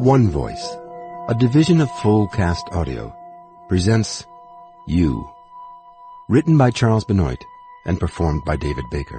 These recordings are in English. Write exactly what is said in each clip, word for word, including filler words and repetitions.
One Voice, a division of Full Cast Audio, presents You, written by Charles Benoit and performed by David Baker.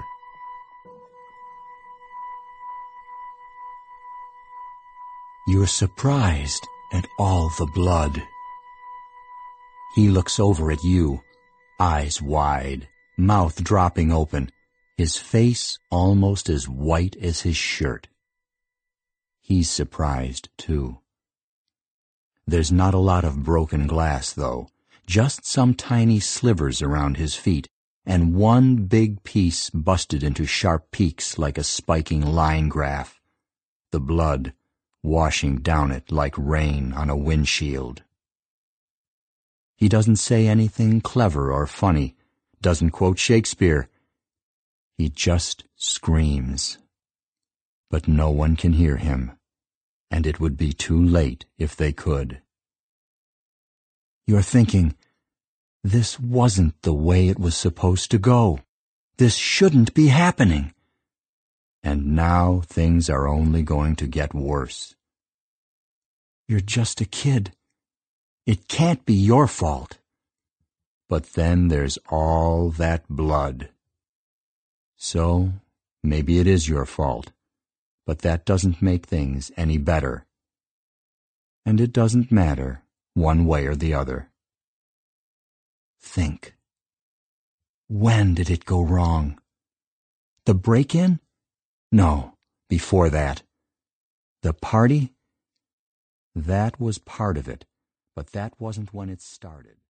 You're surprised at all the blood. He looks over at you, eyes wide, mouth dropping open, his face almost as white as his shirt. He's surprised, too. There's not a lot of broken glass, though, just some tiny slivers around his feet, and one big piece busted into sharp peaks like a spiking line graph, the blood washing down it like rain on a windshield. He doesn't say anything clever or funny, doesn't quote Shakespeare. He just screams. But no one can hear him, and it would be too late if they could. You're thinking, this wasn't the way it was supposed to go. This shouldn't be happening. And now things are only going to get worse. You're just a kid. It can't be your fault. But then there's all that blood. So, maybe it is your fault, but that doesn't make things any better. And it doesn't matter one way or the other. Think. When did it go wrong? The break-in? No, before that. The party? That was part of it, but that wasn't when it started.